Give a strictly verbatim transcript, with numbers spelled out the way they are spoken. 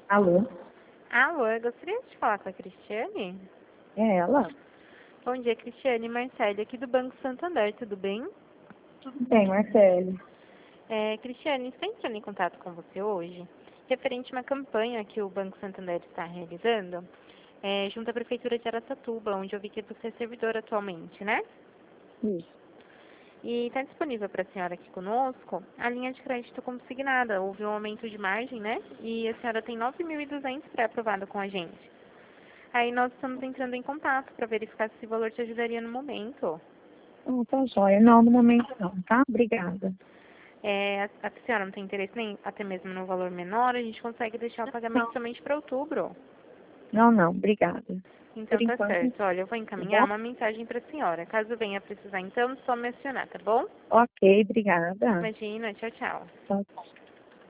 Alô? Alô, eu gostaria de falar com a Cristiane. É ela? Bom dia, Cristiane. Marcele, aqui do Banco Santander, tudo bem? Tudo bem, Marcele. É, Cristiane, estou entrando em contato com você hoje, referente a uma campanha que o Banco Santander está realizando, é, junto à Prefeitura de Araçatuba, onde eu vi que você é servidora atualmente, né? Isso. E está disponível para a senhora aqui conosco a linha de crédito consignada. Houve um aumento de margem, né? E a senhora tem nove mil e duzentos pré-aprovado com a gente. Aí nós estamos entrando em contato para verificar se esse valor te ajudaria no momento. Não, tá joia. Não, no momento não, tá? Obrigada. É, a a senhora não tem interesse nem até mesmo no valor menor, a gente consegue deixar o pagamento Não, somente para outubro. não, não, obrigada. Por Então tá enquanto, certo. Olha, eu vou tá encaminhar bom? uma mensagem para a senhora. Caso venha precisar, então, só mencionar, tá bom? Ok, obrigada. Imagina, tchau, tchau. Tchau, tchau.